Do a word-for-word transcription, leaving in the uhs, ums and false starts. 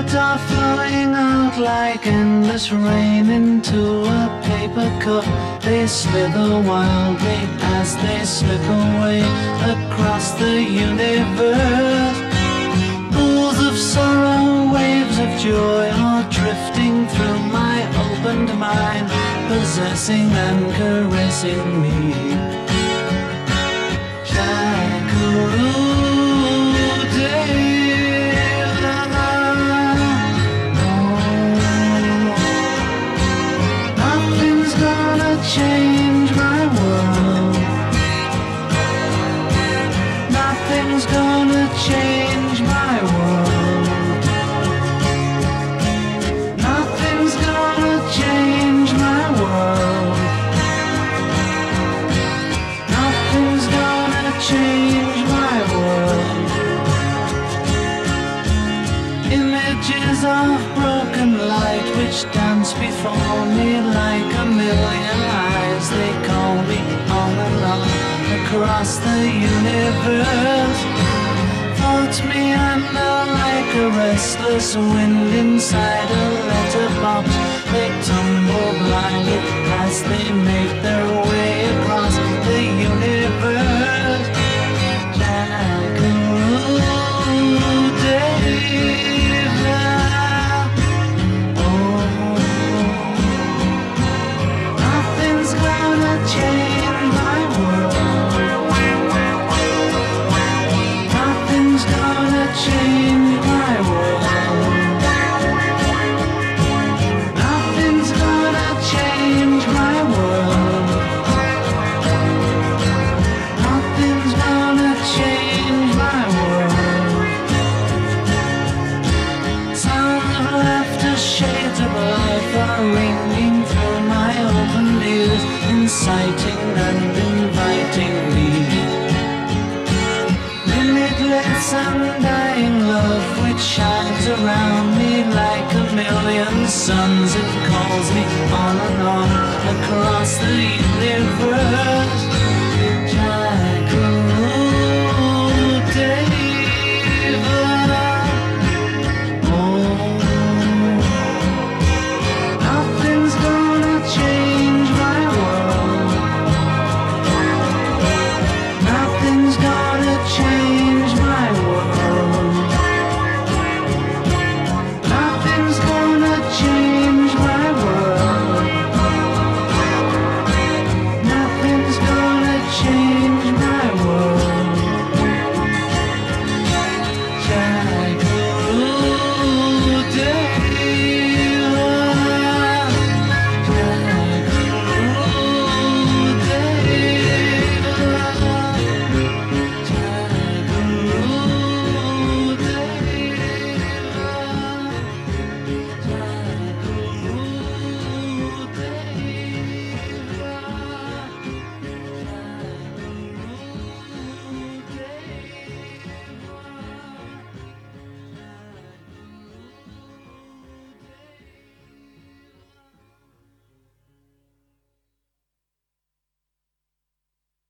words are flowing out like endless rain into a paper cup. They slither wildly as they slip away across the universe. Pools of sorrow, waves of joy are drifting through my opened mind, possessing and caressing me. Change my world. Nothing's gonna change my world. Nothing's gonna change my world. Nothing's gonna change my world. Images of broken light which dance before me like a million eyes. They call me on and on across the universe. Float me under like a restless wind inside a letterbox. They tumble blindly as they make their way across the universe. Jackaroo Dave. Change my world. Nothing's gonna change my world. Nothing's gonna change my world. Nothing's gonna change my world. Sounds of laughter, shades of life are ringing through my open ears, inciting and inviting me. Limitless undying love which shines around me like a million suns. It calls me on and on across the universe.